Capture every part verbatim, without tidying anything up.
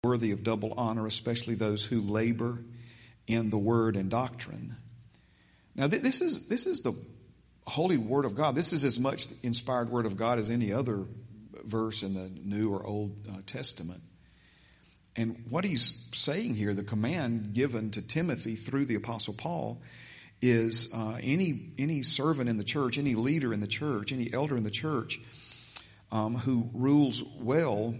worthy of double honor, especially those who labor in the word and doctrine. Now, th- this is this is the holy word of God. This is as much the inspired word of God as any other verse in the New or Old uh, Testament. And what he's saying here, the command given to Timothy through the Apostle Paul, is uh, any any servant in the church, any leader in the church, any elder in the church um, who rules well,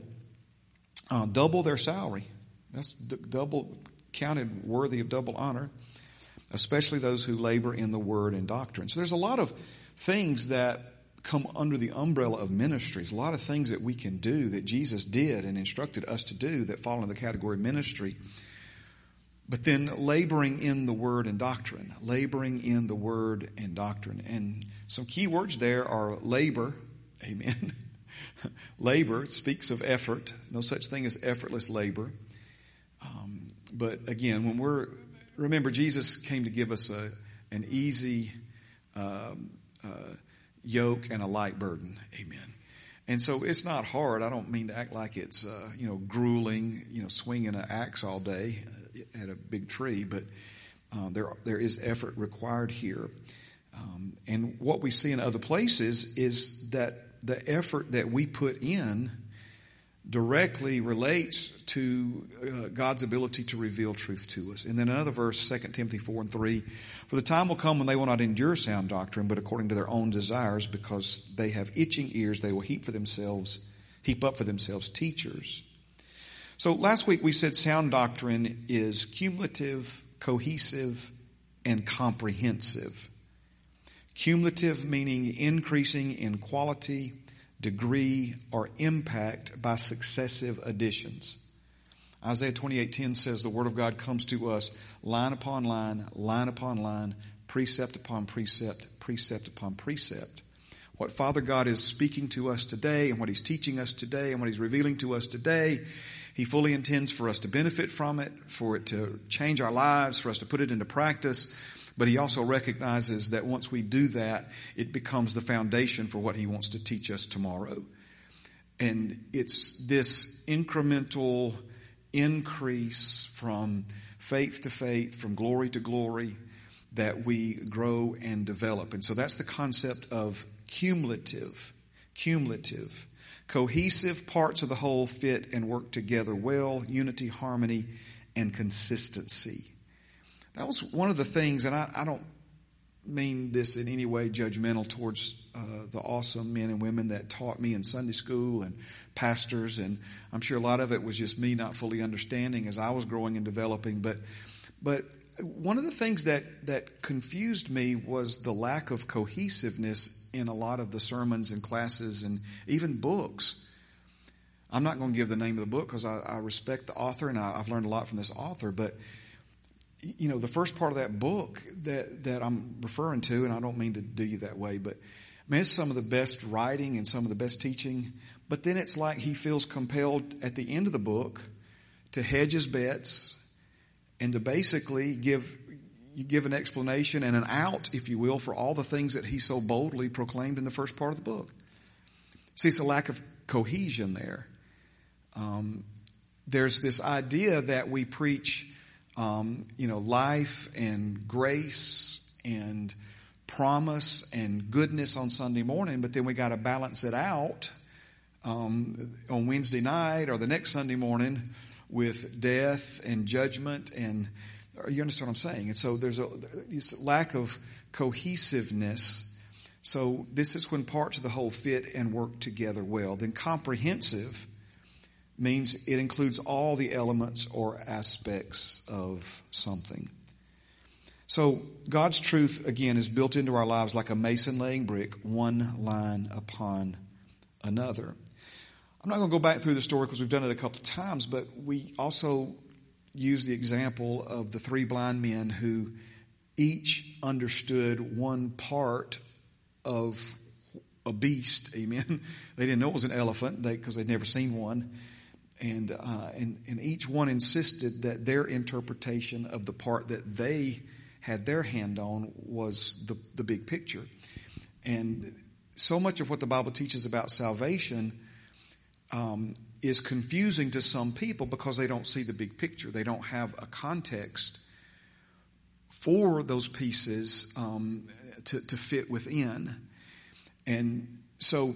uh, double their salary. That's d- double counted worthy of double honor, especially those who labor in the word and doctrine. So there's a lot of things that come under the umbrella of ministries, a lot of things that we can do that Jesus did and instructed us to do that fall in the category of ministry. But then laboring in the word and doctrine, laboring in the word and doctrine. And some key words there are labor, amen. Labor speaks of effort, no such thing as effortless labor. Um, but again, when we're, remember Jesus came to give us a an easy um, uh, yoke and a light burden, amen. And so it's not hard. I don't mean to act like it's, uh, you know, grueling, you know, swinging an axe all day at a big tree, but uh, there there is effort required here. Um, and what we see in other places is that the effort that we put in directly relates to uh, God's ability to reveal truth to us. And then another verse, Second Timothy four and three, for the time will come when they will not endure sound doctrine, but according to their own desires, because they have itching ears, they will heap for themselves, heap up for themselves teachers. So last week we said sound doctrine is cumulative, cohesive, and comprehensive. Cumulative meaning increasing in quality, degree, or impact by successive additions. Isaiah twenty-eight ten says the word of God comes to us line upon line, line upon line, precept upon precept, precept upon precept. What Father God is speaking to us today and what He's teaching us today and what He's revealing to us today, He fully intends for us to benefit from it, for it to change our lives, for us to put it into practice. But He also recognizes that once we do that, it becomes the foundation for what He wants to teach us tomorrow. And it's this incremental increase from faith to faith, from glory to glory, that we grow and develop. And so that's the concept of cumulative, cumulative. Cohesive parts of the whole fit and work together well, unity, harmony, and consistency. That was one of the things, and I, I don't mean this in any way judgmental towards uh, the awesome men and women that taught me in Sunday school and pastors, and I'm sure a lot of it was just me not fully understanding as I was growing and developing. But but one of the things that, that confused me was the lack of cohesiveness in a lot of the sermons and classes and even books. I'm not going to give the name of the book because I, I respect the author, and I, I've learned a lot from this author, but you know, the first part of that book that, that I'm referring to, and I don't mean to do you that way, but man, it's some of the best writing and some of the best teaching. But then it's like he feels compelled at the end of the book to hedge his bets and to basically give you give an explanation and an out, if you will, for all the things that he so boldly proclaimed in the first part of the book. See, it's a lack of cohesion there. Um, there's this idea that we preach Um, you know, life and grace and promise and goodness on Sunday morning, but then we got to balance it out um, on Wednesday night or the next Sunday morning with death and judgment. And you understand what I'm saying? And so there's a this lack of cohesiveness. So this is when parts of the whole fit and work together well. Then comprehensive means it includes all the elements or aspects of something. So God's truth, again, is built into our lives like a mason laying brick, one line upon another. I'm not going to go back through the story because we've done it a couple of times, but we also use the example of the three blind men who each understood one part of a beast, amen. They didn't know it was an elephant because they'd never seen one. And, uh, and and each one insisted that their interpretation of the part that they had their hand on was the, the big picture. And so much of what the Bible teaches about salvation um, is confusing to some people because they don't see the big picture. They don't have a context for those pieces um, to, to fit within. And so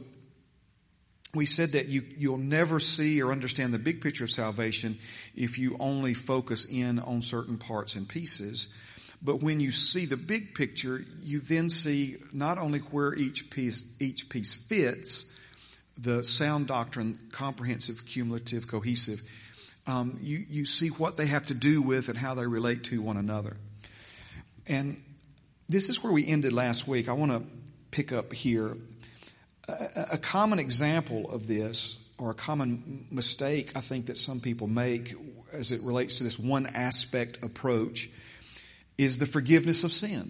we said that you, you'll never see or understand the big picture of salvation if you only focus in on certain parts and pieces. But when you see the big picture, you then see not only where each piece, each piece fits, the sound doctrine, comprehensive, cumulative, cohesive, um, you, you see what they have to do with and how they relate to one another. And this is where we ended last week. I want to pick up here. A, a common example of this, or a common mistake I think that some people make as it relates to this one aspect approach, is the forgiveness of sin.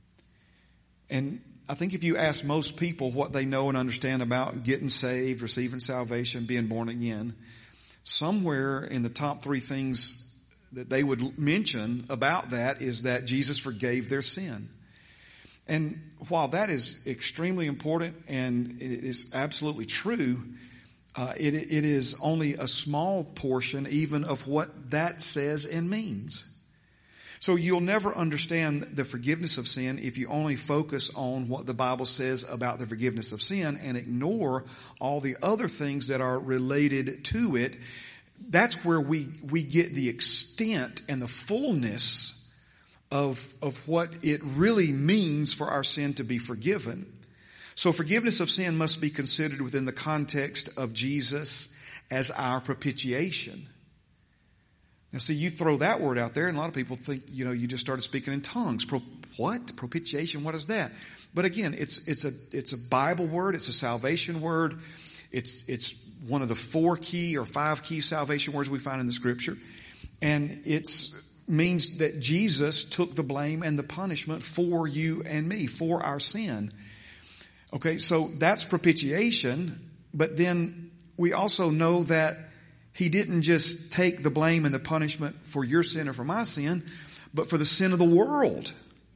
And I think if you ask most people what they know and understand about getting saved, receiving salvation, being born again, somewhere in the top three things that they would mention about that is that Jesus forgave their sin. And while that is extremely important and it is absolutely true, uh, it, it is only a small portion even of what that says and means. So you'll never understand the forgiveness of sin if you only focus on what the Bible says about the forgiveness of sin and ignore all the other things that are related to it. That's where we, we get the extent and the fullness of, of what it really means for our sin to be forgiven. So forgiveness of sin must be considered within the context of Jesus as our propitiation. Now, see, you throw that word out there, and a lot of people think, you know, you just started speaking in tongues. Pro, what? Propitiation? What is that? But again, it's it's a it's a Bible word. It's a salvation word. It's it's one of the four key or five key salvation words we find in the Scripture, and it's means that Jesus took the blame and the punishment for you and me, for our sin. Okay, so that's propitiation. But then we also know that He didn't just take the blame and the punishment for your sin or for my sin, but for the sin of the world.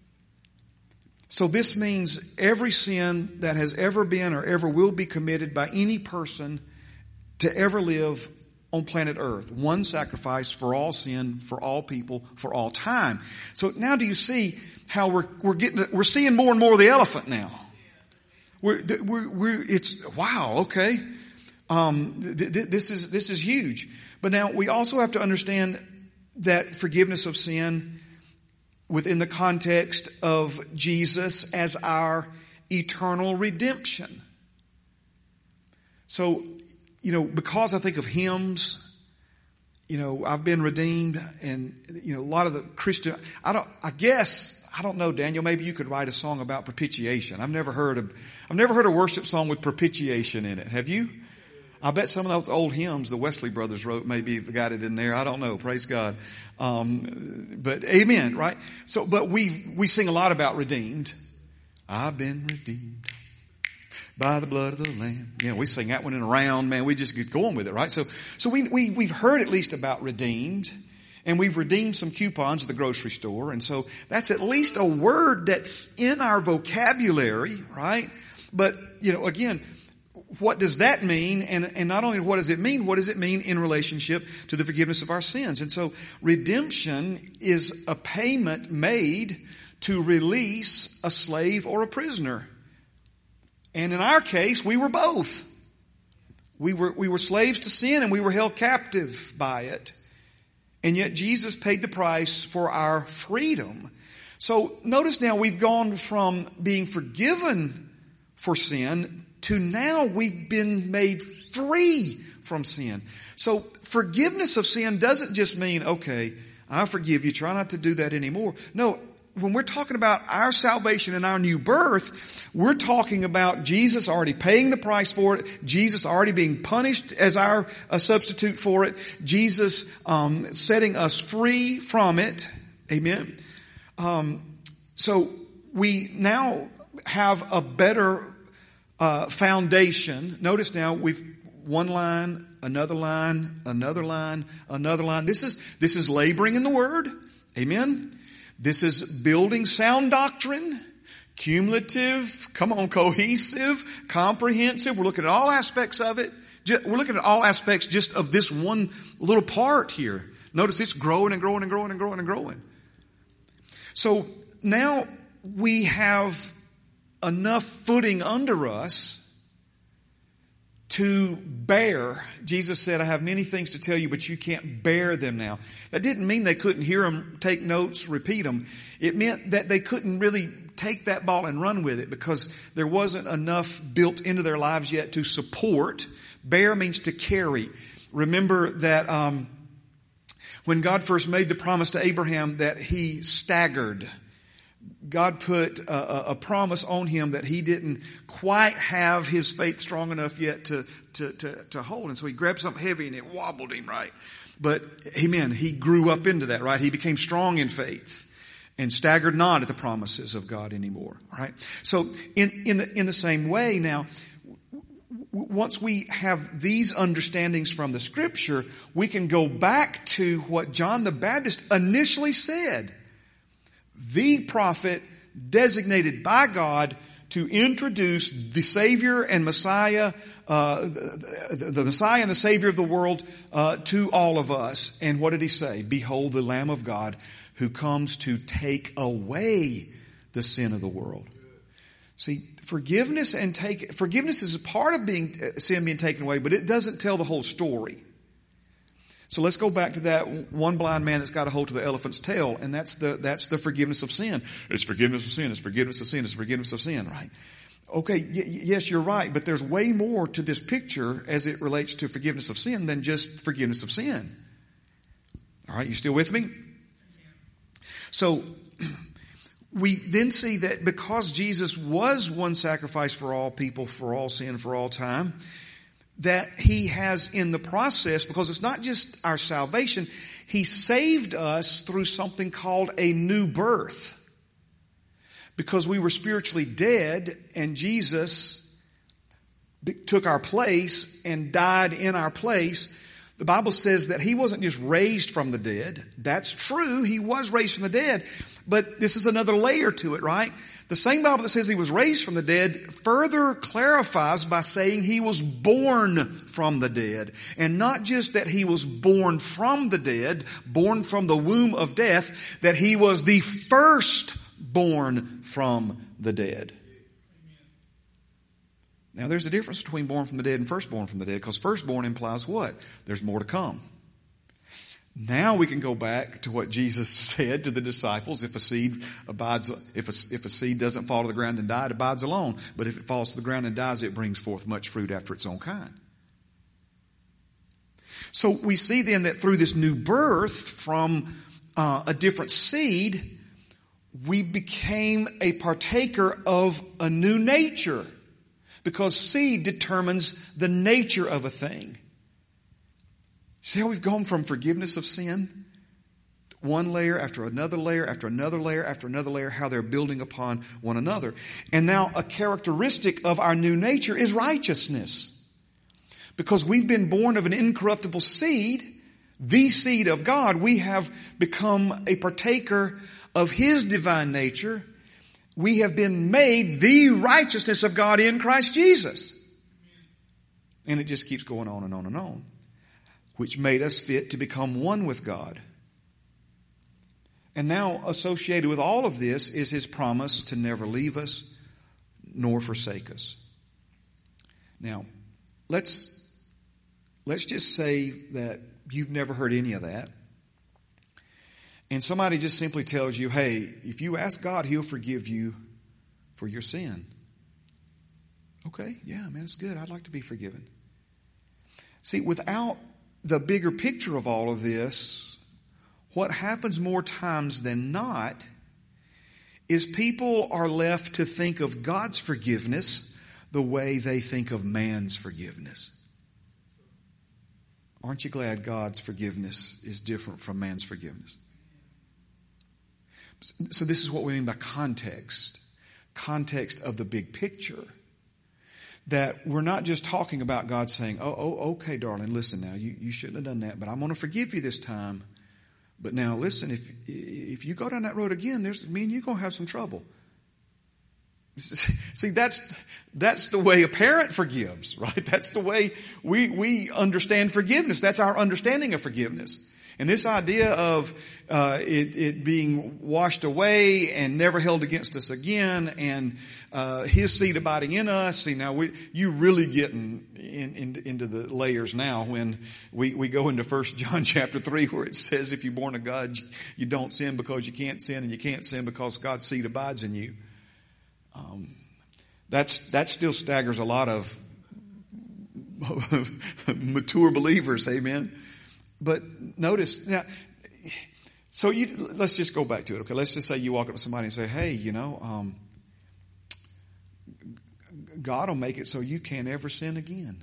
So this means every sin that has ever been or ever will be committed by any person to ever live on planet Earth. One sacrifice for all sin, for all people, for all time. So now do you see how we're we're getting we're seeing more and more of the elephant now? We're we're, we're it's wow okay. Um, th- th- this is this is huge. But now we also have to understand that forgiveness of sin within the context of Jesus as our eternal redemption. So, you know, because I think of hymns, you know, I've been redeemed, and you know, a lot of the Christian, I don't, I guess, I don't know, Daniel, maybe you could write a song about propitiation. I've never heard of, I've never heard a worship song with propitiation in it. Have you? I bet some of those old hymns the Wesley brothers wrote maybe got it in there. I don't know. Praise God. Um, but amen, right? So, but we we sing a lot about redeemed. I've been redeemed by the blood of the Lamb. You know, we sing that one in a round, man. We just get going with it, right? So, so we we we've heard at least about redeemed, and we've redeemed some coupons at the grocery store, and so that's at least a word that's in our vocabulary, right? But you know, again, what does that mean? And, and not only what does it mean, what does it mean in relationship to the forgiveness of our sins? And so redemption is a payment made to release a slave or a prisoner. And in our case, we were both. We were, we were slaves to sin, and we were held captive by it. And yet Jesus paid the price for our freedom. So notice now we've gone from being forgiven for sin to now we've been made free from sin. So forgiveness of sin doesn't just mean, okay, I forgive you, try not to do that anymore. No, when we're talking about our salvation and our new birth, we're talking about Jesus already paying the price for it, Jesus already being punished as our a substitute for it, Jesus um, setting us free from it. Amen. Um, so we now have a better Uh, foundation. Notice now we've one line, another line, another line, another line. This is, this is laboring in the Word. Amen. This is building sound doctrine, cumulative, come on, cohesive, comprehensive. We're looking at all aspects of it. We're looking at all aspects just of this one little part here. Notice it's growing and growing and growing and growing and growing. So now we have enough footing under us to bear. Jesus said, I have many things to tell you, but you can't bear them now. That didn't mean they couldn't hear them, take notes, repeat them. It meant that they couldn't really take that ball and run with it because there wasn't enough built into their lives yet to support. Bear means to carry. Remember that um, when God first made the promise to Abraham that he staggered. God put a, a promise on him that he didn't quite have his faith strong enough yet to, to, to, to hold. And so he grabbed something heavy and it wobbled him, right? But, amen, he grew up into that, right? He became strong in faith and staggered not at the promises of God anymore, right? So in, in the, in the same way now, once we have these understandings from the Scripture, we can go back to what John the Baptist initially said. The prophet designated by God to introduce the Savior and Messiah, uh, the, the Messiah and the Savior of the world uh, to all of us. And what did he say? Behold the Lamb of God who comes to take away the sin of the world. See, forgiveness and take forgiveness is a part of being sin being taken away, but it doesn't tell the whole story. So let's go back to that one blind man that's got a hold to the elephant's tail, and that's the that's the forgiveness of sin. It's forgiveness of sin. It's forgiveness of sin. It's forgiveness of sin. Right? Okay. Y- yes, you're right, but there's way more to this picture as it relates to forgiveness of sin than just forgiveness of sin. All right, you still with me? So we then see that because Jesus was one sacrifice for all people, for all sin, for all time, that he has in the process, because it's not just our salvation, he saved us through something called a new birth. Because we were spiritually dead and Jesus took our place and died in our place. The Bible says that he wasn't just raised from the dead. That's true. He was raised from the dead. But this is another layer to it, right? The same Bible that says he was raised from the dead further clarifies by saying he was born from the dead. And not just that he was born from the dead, born from the womb of death, that he was the first born from the dead. Now there's a difference between born from the dead and firstborn from the dead, because firstborn implies what? There's more to come. Now we can go back to what Jesus said to the disciples. If a seed abides, if a, if a seed doesn't fall to the ground and die, it abides alone. But if it falls to the ground and dies, it brings forth much fruit after its own kind. So we see then that through this new birth from uh, a different seed, we became a partaker of a new nature. Because seed determines the nature of a thing. See how we've gone from forgiveness of sin, one layer after another layer after another layer after another layer, how they're building upon one another. And now a characteristic of our new nature is righteousness. Because we've been born of an incorruptible seed, the seed of God, we have become a partaker of His divine nature. We have been made the righteousness of God in Christ Jesus. And it just keeps going on and on and on. Which made us fit to become one with God. And now associated with all of this is His promise to never leave us nor forsake us. Now, let's, let's just say that you've never heard any of that. And somebody just simply tells you, hey, if you ask God, He'll forgive you for your sin. Okay, yeah, man, it's good. I'd like to be forgiven. See, without the bigger picture of all of this, what happens more times than not is people are left to think of God's forgiveness the way they think of man's forgiveness. Aren't you glad God's forgiveness is different from man's forgiveness? So this is what we mean by context. Context of the big picture. That we're not just talking about God saying, oh, oh, okay, darling, listen now, you, you shouldn't have done that, but I'm going to forgive you this time. But now listen, if if you go down that road again, there's me and you going to have some trouble. See, that's that's the way a parent forgives, right? That's the way we we understand forgiveness. That's our understanding of forgiveness. And this idea of uh, it, it being washed away and never held against us again, and uh, His seed abiding in us. See, now we you really getting in, in, into the layers now when we, we go into First John chapter three, where it says, if you're born of God, you don't sin because you can't sin, and you can't sin because God's seed abides in you. Um, that's that still staggers a lot of mature believers. Amen. But notice now, so you, let's just go back to it. Okay. Let's just say you walk up to somebody and say, hey, you know, um, God will make it so you can't ever sin again.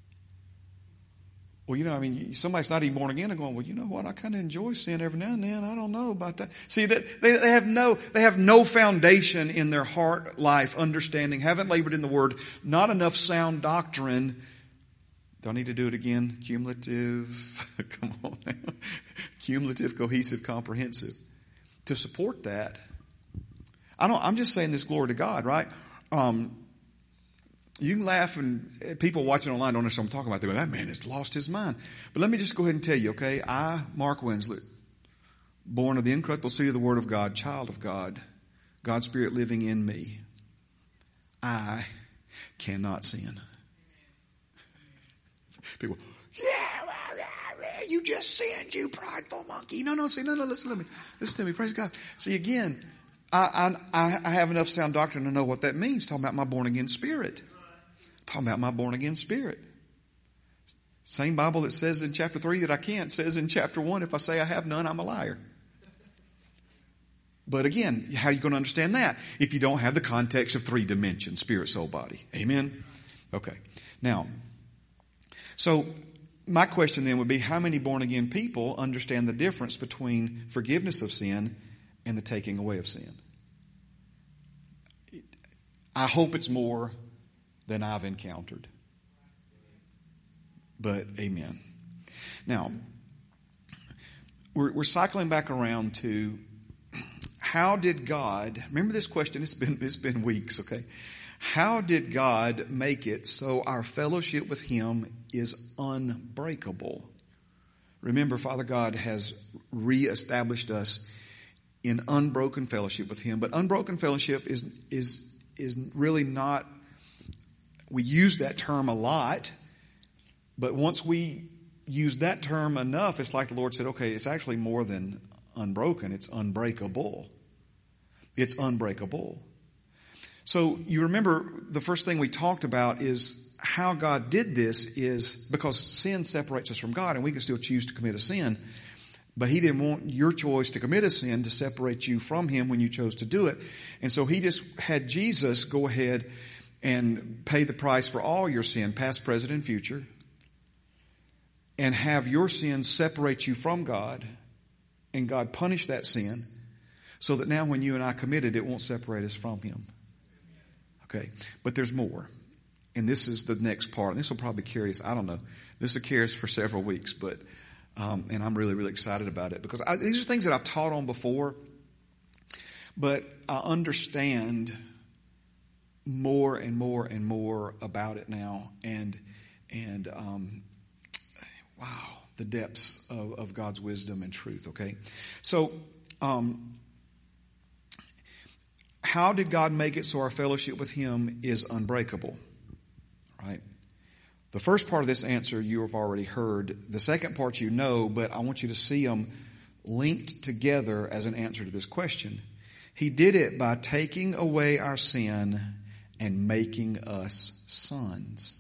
Well, you know, I mean, somebody's not even born again and going, well, you know what? I kind of enjoy sin every now and then. I don't know about that. See, that they, they have no, they have no foundation in their heart life, understanding, haven't labored in the Word, not enough sound doctrine. Do I need to do it again? Cumulative. Come on now. Cumulative, cohesive, comprehensive. To support that, I don't, I'm just saying this, glory to God, right? Um, you can laugh, and people watching online don't understand what I'm talking about. They go, that man has lost his mind. But let me just go ahead and tell you, okay? I, Mark Winslet, born of the incorruptible seed of the Word of God, child of God, God's Spirit living in me, I cannot sin. People, yeah, you just sinned, you prideful monkey. No, no, see, no, no, listen to me. Listen to me, praise God. See, again, I, I, I have enough sound doctrine to know what that means, talking about my born-again spirit. Talking about my born-again spirit. Same Bible that says in chapter three that I can't, says in chapter one, if I say I have none, I'm a liar. But again, how are you going to understand that if you don't have the context of three dimensions, spirit, soul, body? Amen? Okay. Now, so my question then would be, how many born-again people understand the difference between forgiveness of sin and the taking away of sin? I hope it's more than I've encountered. But amen. Now, we're, we're cycling back around to how did God, remember this question, it's been, it's been weeks, okay? How did God make it so our fellowship with Him is unbreakable? Remember, Father God has reestablished us in unbroken fellowship with Him. But unbroken fellowship is, is, is really not, we use that term a lot, but once we use that term enough, it's like the Lord said, okay, it's actually more than unbroken, it's unbreakable. It's unbreakable. So you remember the first thing we talked about is how God did this is because sin separates us from God, and we can still choose to commit a sin. But He didn't want your choice to commit a sin to separate you from Him when you chose to do it. And so He just had Jesus go ahead and pay the price for all your sin, past, present, and future, and have your sin separate you from God, and God punish that sin so that now when you and I commit it, it won't separate us from Him. Okay, but there's more. And this is the next part. And this will probably carry us, I don't know, this will carry us for several weeks, but Um, and I'm really, really excited about it because I, these are things that I've taught on before, but I understand more and more and more about it now, and and um, wow, the depths of, of God's wisdom and truth. Okay, so um, how did God make it so our fellowship with Him is unbreakable? Right. The first part of this answer you have already heard. The second part you know, but I want you to see them linked together as an answer to this question. He did it by taking away our sin and making us sons.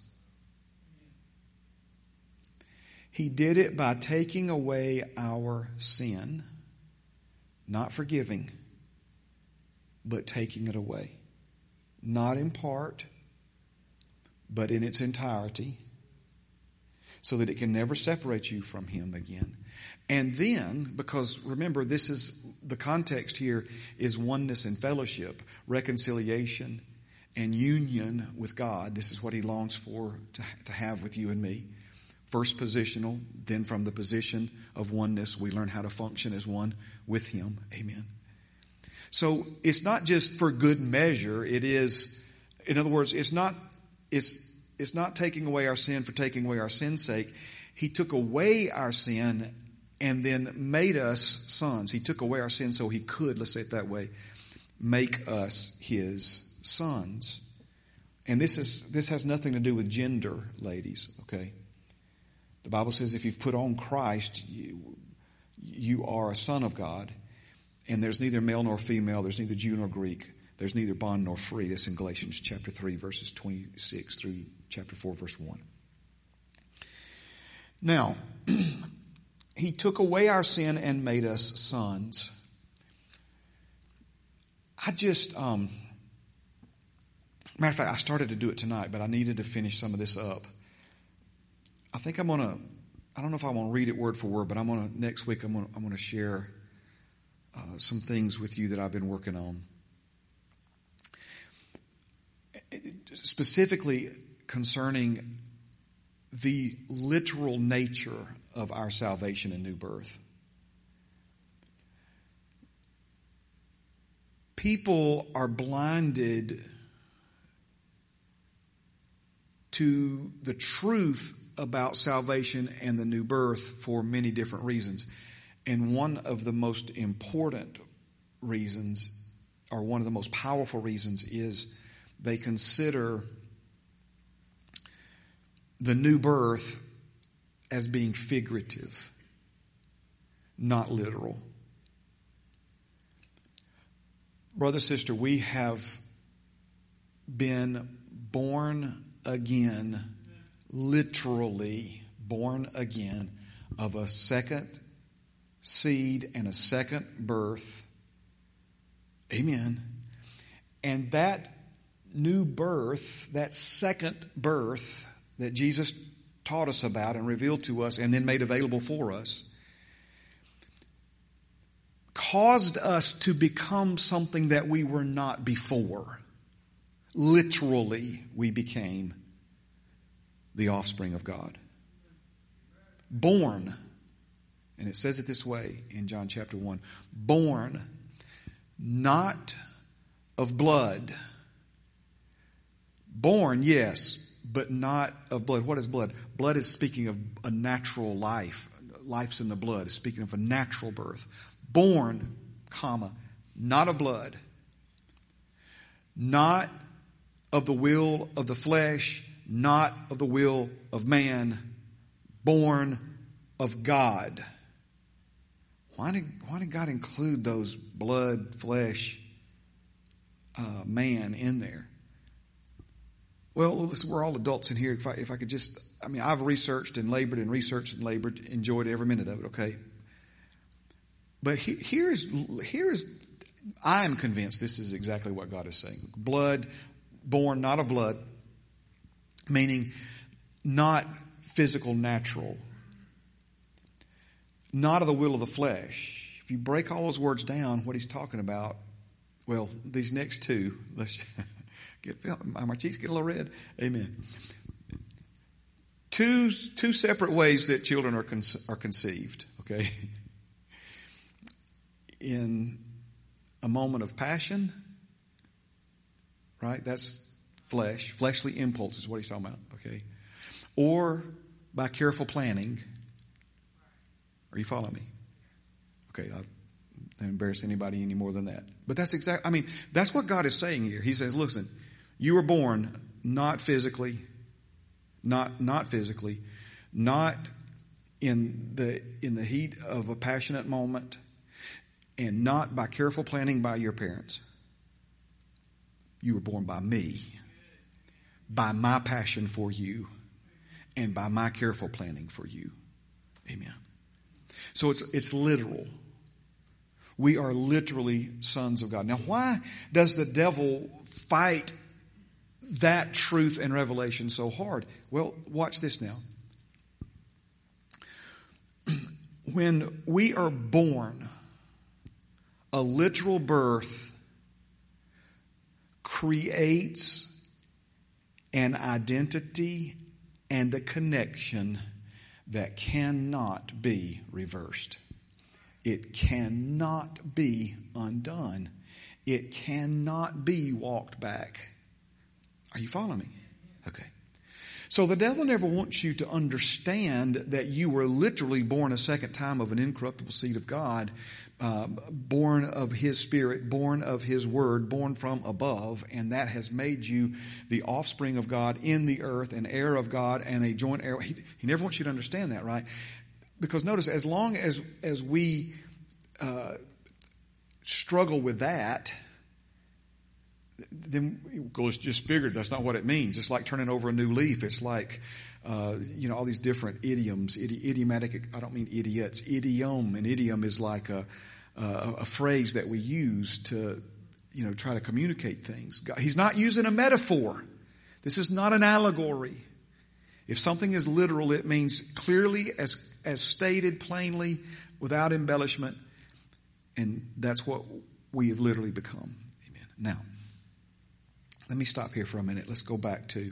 He did it by taking away our sin, not forgiving, but taking it away. Not in part, but in its entirety, so that it can never separate you from Him again. And then, because remember, this is, the context here is oneness and fellowship, reconciliation and union with God. This is what He longs for to, to have with you and me. First positional, then from the position of oneness, we learn how to function as one with Him. Amen. So it's not just for good measure. It is, in other words, it's not, it's, it's not taking away our sin for taking away our sin's sake. He took away our sin and then made us sons. He took away our sin so he could, let's say it that way, make us his sons. And this is, this has nothing to do with gender, ladies, okay? The Bible says if you've put on Christ, you, you are a son of God. And there's neither male nor female. There's neither Jew nor Greek. There's neither bond nor free. That's in Galatians chapter three, verses twenty-six through chapter four, verse one. Now, he took away our sin and made us sons. I just, um, matter of fact, I started to do it tonight, but I needed to finish some of this up. I think I'm going to, I don't know if I want to read it word for word, but I'm going to, next week, I'm going to, I'm going to share uh, some things with you that I've been working on. Specifically concerning the literal nature of our salvation and new birth. People are blinded to the truth about salvation and the new birth for many different reasons. And one of the most important reasons, or one of the most powerful reasons, is they consider the new birth as being figurative, not literal. Brother, sister, we have been born again, literally born again, of a second seed and a second birth. Amen. And that new birth, that second birth that Jesus taught us about and revealed to us and then made available for us, caused us to become something that we were not before. Literally, we became the offspring of God. Born, and it says it this way in John chapter one, born not of blood. Born, yes, but not of blood. What is blood? Blood is speaking of a natural life. Life's in the blood. It's speaking of a natural birth. Born, comma, not of blood, not of the will of the flesh, not of the will of man, born of God. Why did, why did God include those blood, flesh, uh, man in there? Well, listen, we're all adults in here. If I, if I could just, I mean, I've researched and labored and researched and labored, enjoyed every minute of it, okay? But he, here's, here's, I am convinced this is exactly what God is saying. Blood, born not of blood, meaning not physical, natural, not of the will of the flesh. If you break all those words down, what he's talking about, well, these next two, let's get, my cheeks get a little red. Amen. Two, two separate ways that children are, con- are conceived, okay? In a moment of passion, right? That's flesh. Fleshly impulse is what he's talking about, okay? Or by careful planning. Are you following me? Okay, I don't embarrass anybody any more than that. But that's exactly, I mean, that's what God is saying here. He says, listen, you were born not physically, not, not physically, not in the, in the heat of a passionate moment, and not by careful planning by your parents. You were born by me, by my passion for you, and by my careful planning for you. Amen. So it's it's literal. We are literally sons of God. Now, why does the devil fight that truth and revelation so hard? Well, watch this now. When we are born, a literal birth creates an identity and a connection that cannot be reversed. It cannot be undone. It cannot be walked back. Are you following me? Okay. So the devil never wants you to understand that you were literally born a second time of an incorruptible seed of God, uh, born of His Spirit, born of His Word, born from above, and that has made you the offspring of God in the earth, an heir of God, and a joint heir. He, he never wants you to understand that, right? Because notice, as long as as we uh, struggle with that, then it's just figured that's not what it means. It's like turning over a new leaf. It's like, uh, you know, all these different idioms, idi- idiomatic, I don't mean idiots, idiom. An idiom is like a, a, a phrase that we use to, you know, try to communicate things. God, He's not using a metaphor. This is not an allegory. If something is literal, it means clearly as, as stated plainly without embellishment. And that's what we have literally become. Amen. Now, let me stop here for a minute. Let's go back to,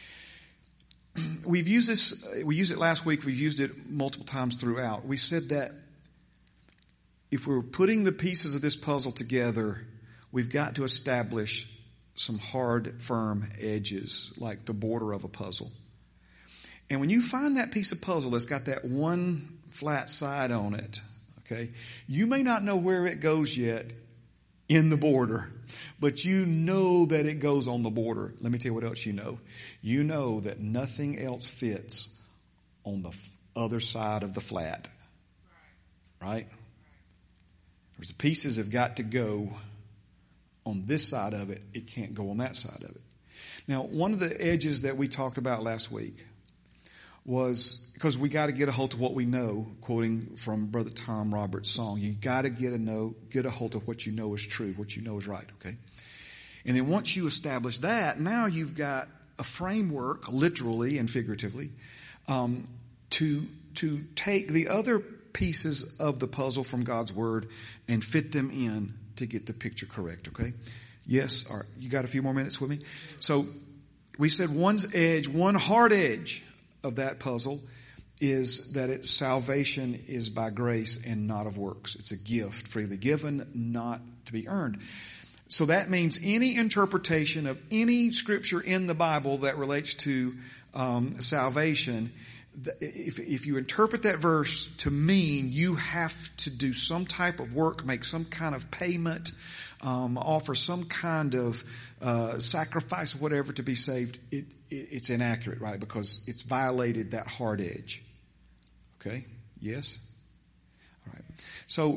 we've used this, we used it last week, we've used it multiple times throughout. We said that if we're putting the pieces of this puzzle together, we've got to establish some hard, firm edges, like the border of a puzzle. And when you find that piece of puzzle that's got that one flat side on it, okay, you may not know where it goes yet in the border, but you know that it goes on the border. Let me tell you what else you know. You know that nothing else fits on the other side of the flat. Right? There's the pieces have got to go on this side of it. It can't go on that side of it. Now, one of the edges that we talked about last week was, because we got to get a hold of what we know, quoting from Brother Tom Roberts' song, you got to get a know, get a hold of what you know is true, what you know is right, okay? And then once you establish that, now you've got a framework, literally and figuratively, um, to to take the other pieces of the puzzle from God's Word and fit them in to get the picture correct, okay? Yes, all right, you got a few more minutes with me? So we said one's edge, one hard edge of that puzzle is that it's salvation is by grace and not of works. It's a gift, freely given, not to be earned. So that means any interpretation of any scripture in the Bible that relates to um, salvation, if, if you interpret that verse to mean you have to do some type of work, make some kind of payment, um, offer some kind of uh, sacrifice or whatever to be saved, it, it, it's inaccurate, right? Because it's violated that hard edge. Okay? Yes? All right. So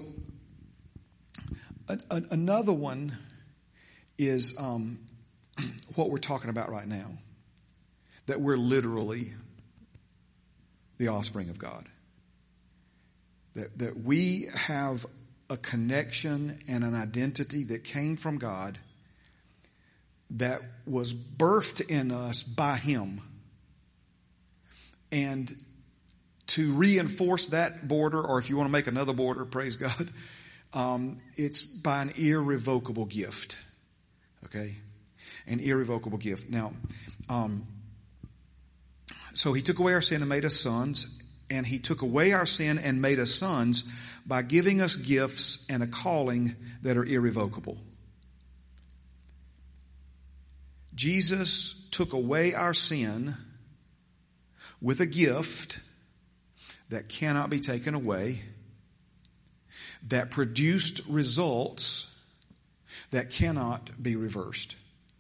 a, a, another one is um, what we're talking about right now. That we're literally the offspring of God. That, that we have a connection and an identity that came from God that was birthed in us by Him. And to reinforce that border, or if you want to make another border, praise God, um, it's by an irrevocable gift. Okay? An irrevocable gift. Now, um, so He took away our sin and made us sons, and He took away our sin and made us sons by giving us gifts and a calling that are irrevocable. Jesus took away our sin with a gift that cannot be taken away, that produced results that cannot be reversed.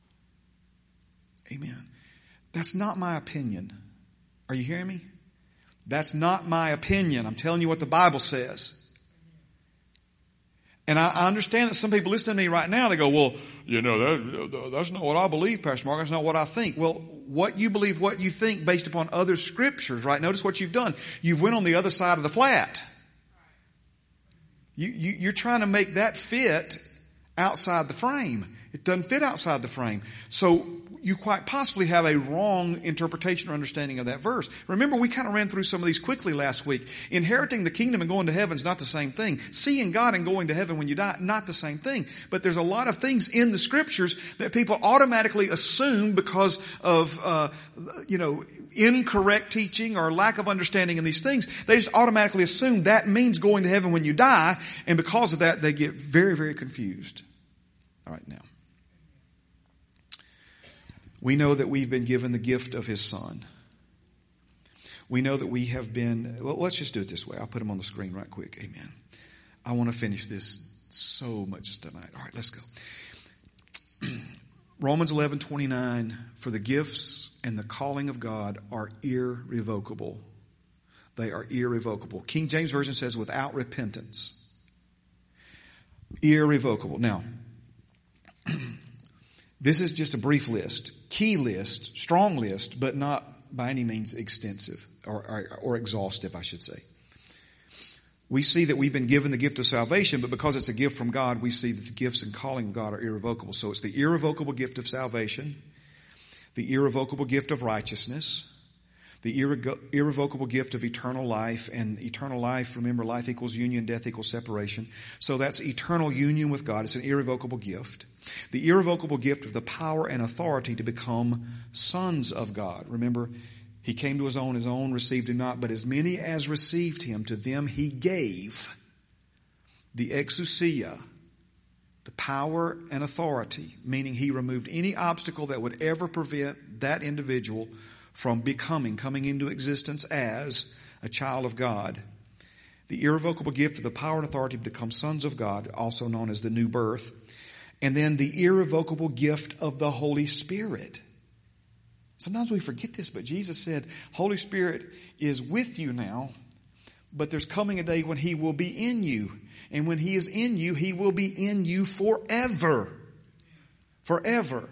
Amen. That's not my opinion. Are you hearing me? That's not my opinion. I'm telling you what the Bible says. And I, I understand that some people listening to me right now, they go, well, you know, that, that's not what I believe, Pastor Mark. That's not what I think. Well, what you believe, what you think based upon other scriptures, right? Notice what you've done. You've went on the other side of the flat. You, you, you're trying to make that fit outside the frame. It doesn't fit outside the frame. So you quite possibly have a wrong interpretation or understanding of that verse. Remember, we kind of ran through some of these quickly last week. Inheriting the kingdom and going to heaven is not the same thing. Seeing God and going to heaven when you die, not the same thing. But there's a lot of things in the scriptures that people automatically assume because of, uh, you know, incorrect teaching or lack of understanding in these things. They just automatically assume that means going to heaven when you die. And because of that, they get very, very confused. All right, now. We know that we've been given the gift of His Son. We know that we have been, well, let's just do it this way. I'll put them on the screen right quick. Amen. I want to finish this so much tonight. All right, let's go. Romans eleven twenty-nine, for the gifts and the calling of God are irrevocable. They are irrevocable. King James Version says without repentance. Irrevocable. Now, this is just a brief list, key list, strong list, but not by any means extensive or, or, or exhaustive, I should say. We see that we've been given the gift of salvation, but because it's a gift from God, we see that the gifts and calling of God are irrevocable. So it's the irrevocable gift of salvation, the irrevocable gift of righteousness, the irre- irrevocable gift of eternal life. And eternal life, remember, life equals union, death equals separation. So that's eternal union with God. It's an irrevocable gift. The irrevocable gift of the power and authority to become sons of God. Remember, He came to His own, His own received Him not, but as many as received Him, to them He gave the exousia, the power and authority, meaning He removed any obstacle that would ever prevent that individual from becoming, coming into existence as a child of God. The irrevocable gift of the power and authority to become sons of God, also known as the new birth. And then the irrevocable gift of the Holy Spirit. Sometimes we forget this, but Jesus said, Holy Spirit is with you now, but there's coming a day when He will be in you. And when He is in you, He will be in you forever. Forever.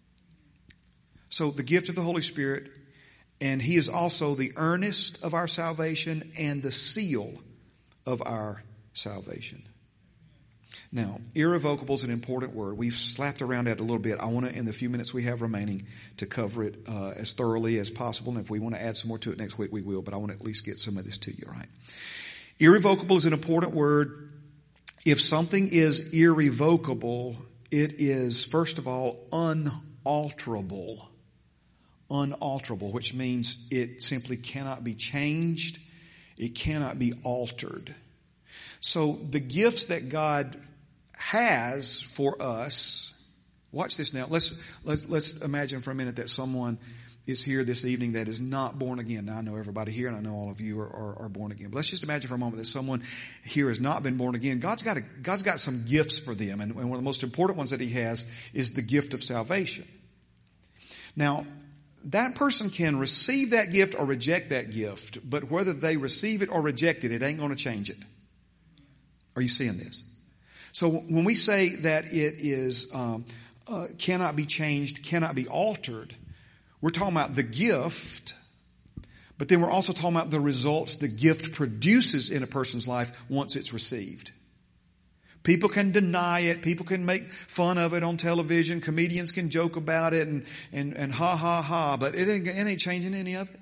So the gift of the Holy Spirit, and He is also the earnest of our salvation and the seal of our salvation. Now, irrevocable is an important word. We've slapped around that a little bit. I want to, in the few minutes we have remaining, to cover it uh, as thoroughly as possible. And if we want to add some more to it next week, we will. But I want to at least get some of this to you, all right? Irrevocable is an important word. If something is irrevocable, it is, first of all, unalterable. Unalterable, which means it simply cannot be changed. It cannot be altered. So the gifts that God has for us, watch this now. Let's, let's, let's imagine for a minute that someone is here this evening that is not born again. Now I know everybody here and I know all of you are, are, are born again. But let's just imagine for a moment that someone here has not been born again. God's got a, God's got some gifts for them. And, and one of the most important ones that He has is the gift of salvation. Now, that person can receive that gift or reject that gift, but whether they receive it or reject it, it ain't going to change it. Are you seeing this? So when we say that it is um, uh, cannot be changed, cannot be altered, we're talking about the gift, but then we're also talking about the results the gift produces in a person's life once it's received. People can deny it. People can make fun of it on television. Comedians can joke about it and, and, and ha, ha, ha, but it ain't, it ain't changing any of it.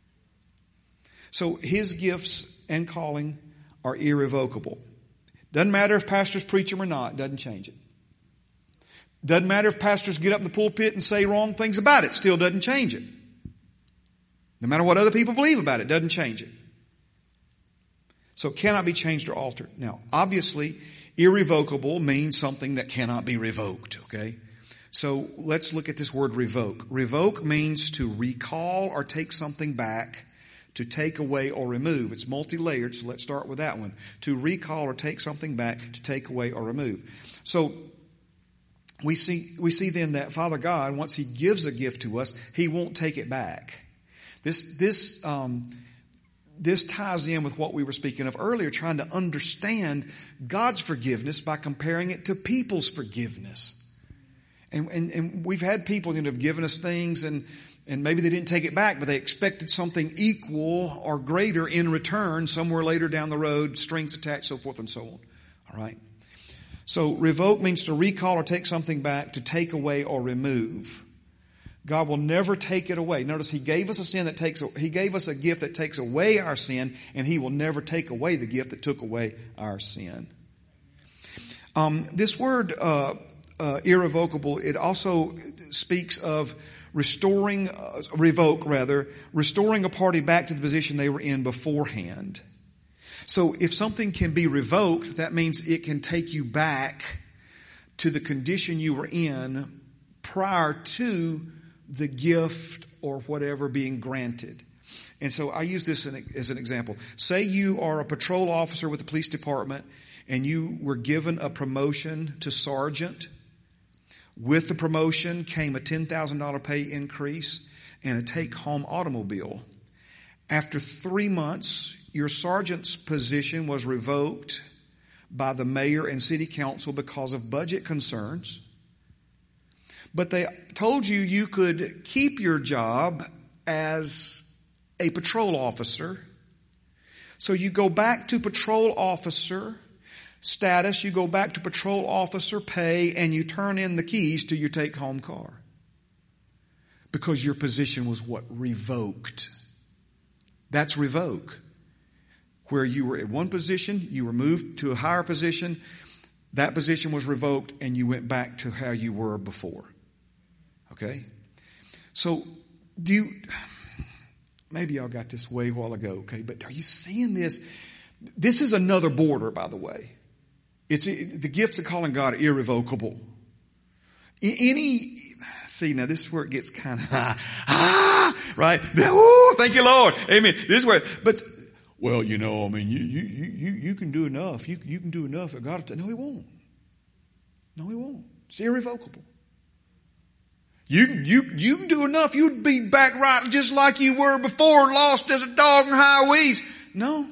So His gifts and calling are irrevocable. Doesn't matter if pastors preach them or not. Doesn't change it. Doesn't matter if pastors get up in the pulpit and say wrong things about it. Still doesn't change it. No matter what other people believe about it. Doesn't change it. So it cannot be changed or altered. Now, obviously, irrevocable means something that cannot be revoked. Okay? So let's look at this word revoke. Revoke means to recall or take something back, to take away or remove. It's multi-layered, so let's start with that one. To recall or take something back, to take away or remove. So we see we see then that Father God, once He gives a gift to us, He won't take it back. This this um, this ties in with what we were speaking of earlier, trying to understand God's forgiveness by comparing it to people's forgiveness. And and, and we've had people, you know, have given us things and And maybe they didn't take it back, but they expected something equal or greater in return somewhere later down the road, strings attached, so forth and so on. All right? So revoke means to recall or take something back, to take away or remove. God will never take it away. Notice He gave us a sin that takes, He gave us a gift that takes away our sin, and He will never take away the gift that took away our sin. Um, this word, uh, uh, irrevocable, it also speaks of restoring, uh, revoke rather, restoring a party back to the position they were in beforehand. So if something can be revoked, that means it can take you back to the condition you were in prior to the gift or whatever being granted. And so I use this as an example. Say you are a patrol officer with the police department and you were given a promotion to sergeant. With the promotion came a ten thousand dollars pay increase and a take-home automobile. After three months, your sergeant's position was revoked by the mayor and city council because of budget concerns. But they told you you could keep your job as a patrol officer. So you go back to patrol officer status, you go back to patrol officer pay, and you turn in the keys to your take-home car. Because your position was what? Revoked. That's revoke. Where you were at one position, you were moved to a higher position, that position was revoked, and you went back to how you were before. Okay? So, do you, maybe y'all got this way a while ago, okay, but are you seeing this? This is another border, by the way. It's the gifts of calling God irrevocable. Any, see, now this is where it gets kind of, ah, right? Ooh, thank you, Lord. Amen. This is where, but, well, you know, I mean, you, you, you, you can do enough. You, you can do enough. God, no, He won't. No, He won't. It's irrevocable. You, you, you can do enough. You'd be back right just like you were before, lost as a dog in high weeds. No.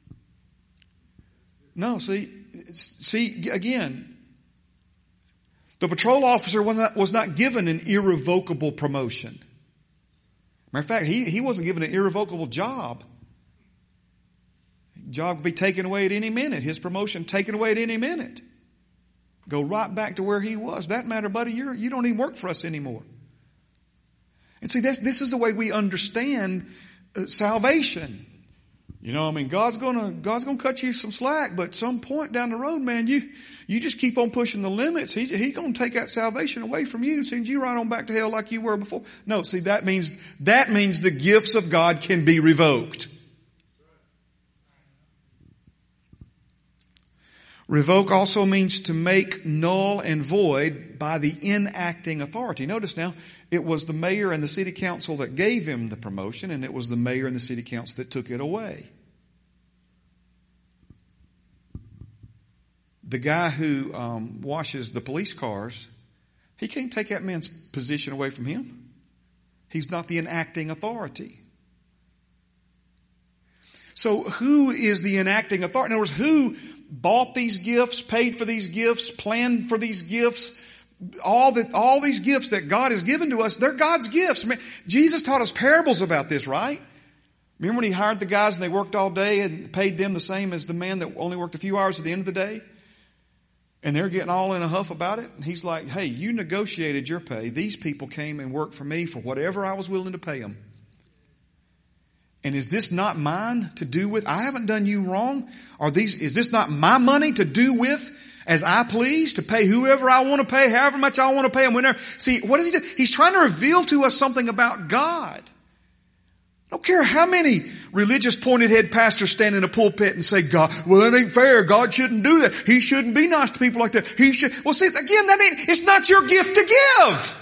No, see, see, again, the patrol officer was not, was not given an irrevocable promotion. Matter of fact, he, he wasn't given an irrevocable job. Job could be taken away at any minute. His promotion taken away at any minute. Go right back to where he was. That matter, buddy, you're, you don't even work for us anymore. And see, that's, this is the way we understand uh, salvation. You know, I mean, God's gonna, God's gonna cut you some slack, but some point down the road, man, you, you just keep on pushing the limits. He's, he's gonna take that salvation away from you and send you right on back to hell like you were before. No, see, that means, that means the gifts of God can be revoked. Revoke also means to make null and void by the enacting authority. Notice now, it was the mayor and the city council that gave him the promotion, and it was the mayor and the city council that took it away. The guy who um, washes the police cars, he can't take that man's position away from him. He's not the enacting authority. So who is the enacting authority? In other words, who bought these gifts, paid for these gifts, planned for these gifts? All that, all these gifts that God has given to us, they're God's gifts. I mean, Jesus taught us parables about this, right? Remember when He hired the guys and they worked all day and paid them the same as the man that only worked a few hours at the end of the day? And they're getting all in a huff about it. And He's like, hey, you negotiated your pay. These people came and worked for me for whatever I was willing to pay them. And is this not mine to do with? I haven't done you wrong. Are these, is this not my money to do with as I please, to pay whoever I want to pay, however much I want to pay and whenever? See, what does He do? He's trying to reveal to us something about God. I don't care how many religious pointed head pastors stand in a pulpit and say, God, well, that ain't fair. God shouldn't do that. He shouldn't be nice to people like that. He should. Well, see, again, that ain't, it's not your gift to give.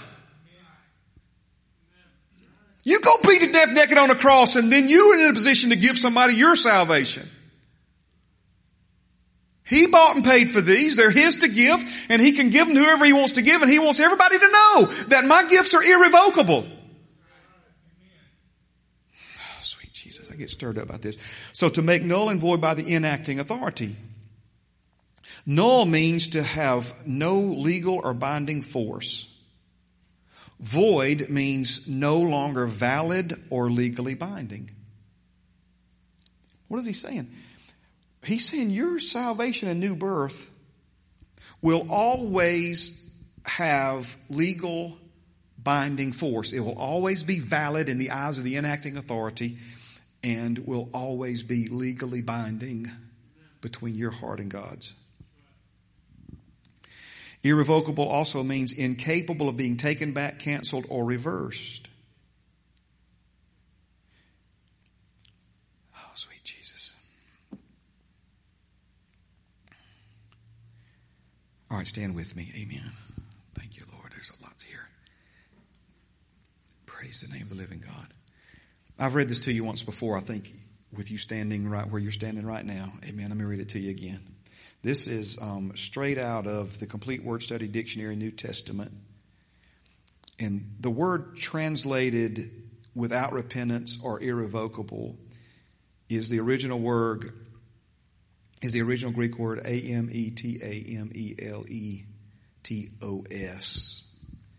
You go beat to death naked on a cross and then you're in a position to give somebody your salvation. He bought and paid for these. They're His to give, and He can give them to whoever He wants to give, and He wants everybody to know that my gifts are irrevocable. Oh, sweet Jesus, I get stirred up about this. So to make null and void by the enacting authority. Null means to have no legal or binding force. Void means no longer valid or legally binding. What is He saying? He's saying your salvation and new birth will always have legal binding force. It will always be valid in the eyes of the enacting authority and will always be legally binding between your heart and God's. Irrevocable also means incapable of being taken back, canceled, or reversed. Oh, sweet Jesus. All right, stand with me. Amen. Thank you, Lord. There's a lot here. Praise the name of the living God. I've read this to you once before, I think, with you standing right where you're standing right now. Amen. Let me read it to you again. This is um, straight out of the Complete Word Study Dictionary, New Testament. And the word translated without repentance or irrevocable is the original word, is the original Greek word A M E T A M E L E T O S.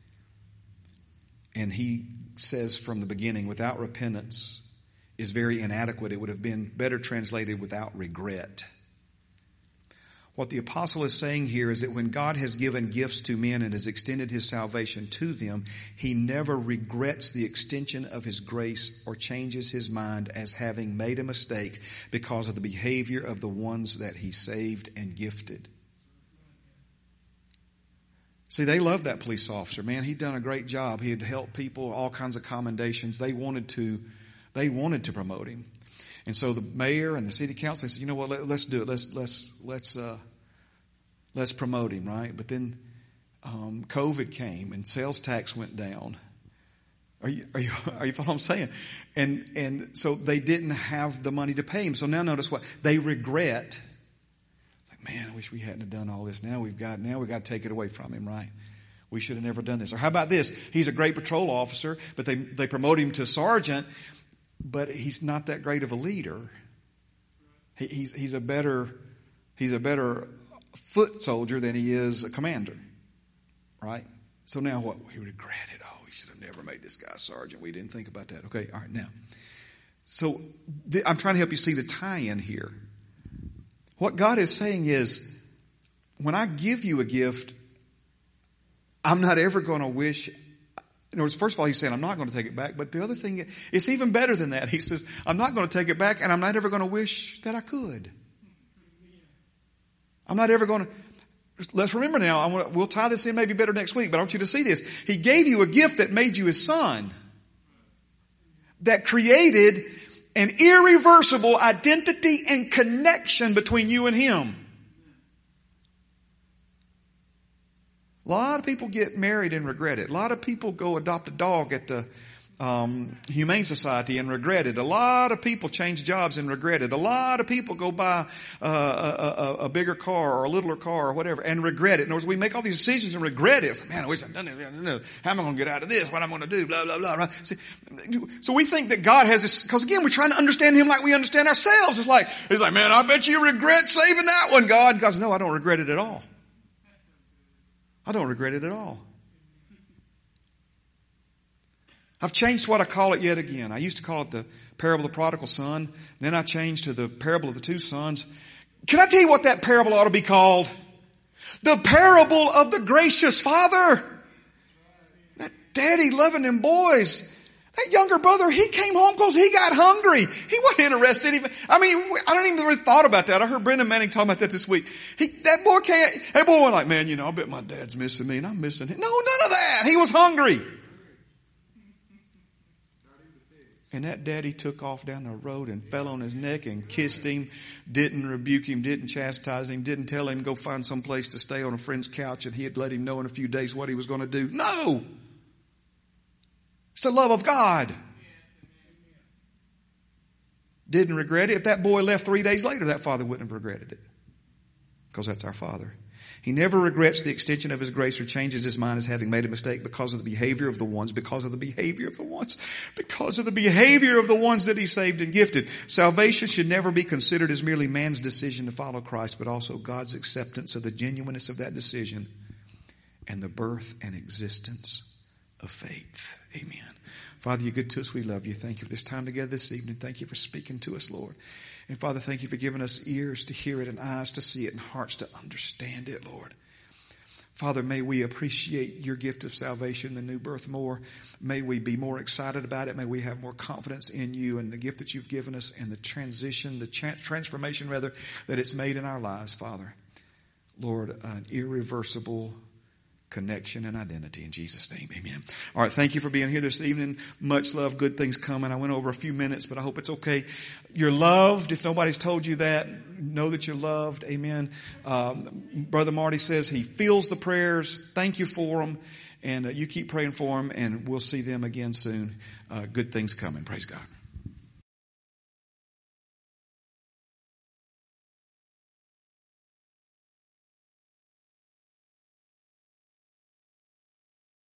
And he says from the beginning, without repentance is very inadequate. It would have been better translated without regret. What the apostle is saying here is that when God has given gifts to men and has extended his salvation to them, he never regrets the extension of his grace or changes his mind as having made a mistake because of the behavior of the ones that he saved and gifted. See, they loved that police officer. Man, he'd done a great job. He had helped people, all kinds of commendations. They wanted to, they wanted to promote him. And so the mayor and the city council, they said, you know what, let, let's do it. Let's, let's, let's, uh, let's promote him, right? But then, um, COVID came and sales tax went down. Are you, are you, are you following what I'm saying? And, and so they didn't have the money to pay him. So now notice what they regret. Like, man, I wish we hadn't have done all this. Now we've got, now we've got to take it away from him, right? We should have never done this. Or how about this? He's a great patrol officer, but they, they promote him to sergeant. But he's not that great of a leader. He, he's, he's a better, he's a better foot soldier than he is a commander. Right? So now what? We regretted. Oh, we should have never made this guy sergeant. We didn't think about that. Okay. All right. Now, so th- I'm trying to help you see the tie-in here. What God is saying is, when I give you a gift, I'm not ever going to wish. In other words, first of all, he's saying, I'm not going to take it back. But the other thing, it's even better than that. He says, I'm not going to take it back, and I'm not ever going to wish that I could. I'm not ever going to. Let's remember now, I want, we'll tie this in maybe better next week, but I want you to see this. He gave you a gift that made you his son. That created an irreversible identity and connection between you and him. A lot of people get married and regret it. A lot of people go adopt a dog at the um, Humane Society and regret it. A lot of people change jobs and regret it. A lot of people go buy uh, a, a, a bigger car or a littler car or whatever and regret it. In other words, we make all these decisions and regret it. It's like, man, I wish I'd done it. How am I going to get out of this? What am I going to do? Blah, blah, blah. Right? See, so we think that God has this, because again, we're trying to understand him like we understand ourselves. It's like, it's like, man, I bet you regret saving that one, God. God says, no, I don't regret it at all. I don't regret it at all. I've changed what I call it yet again. I used to call it the parable of the prodigal son. Then I changed to the parable of the two sons. Can I tell you what that parable ought to be called? The parable of the gracious father. That daddy loving them boys. That younger brother, he came home because he got hungry. He wasn't interested even. I mean, I don't even really thought about that. I heard Brendan Manning talking about that this week. He, that boy can't, that boy was like, man, you know, I bet my dad's missing me and I'm missing him. No, none of that. He was hungry. And that daddy took off down the road and fell on his neck and kissed him, didn't rebuke him, didn't chastise him, didn't tell him go find some place to stay on a friend's couch and he had let him know in a few days what he was going to do. No! It's the love of God. Didn't regret it. If that boy left three days later, that father wouldn't have regretted it. Because that's our Father. He never regrets the extension of his grace or changes his mind as having made a mistake because of the behavior of the ones, because of the behavior of the ones, because of the behavior of the ones that he saved and gifted. Salvation should never be considered as merely man's decision to follow Christ, but also God's acceptance of the genuineness of that decision and the birth and existence of faith. Amen. Father, you're good to us. We love you. Thank you for this time together this evening. Thank you for speaking to us, Lord. And Father, thank you for giving us ears to hear it and eyes to see it and hearts to understand it, Lord. Father, may we appreciate your gift of salvation, the new birth, more. May we be more excited about it. May we have more confidence in you and the gift that you've given us and the transition, the transformation, rather, that it's made in our lives, Father. Lord, an irreversible connection and identity. In Jesus' name, amen. All right, thank you for being here this evening. Much love, good things coming. I went over a few minutes, but I hope it's okay. You're loved. If nobody's told you that, know that you're loved. Amen. Um, Brother Marty says he feels the prayers. Thank you for them. And uh, you keep praying for them, and we'll see them again soon. Uh, good things coming. Praise God.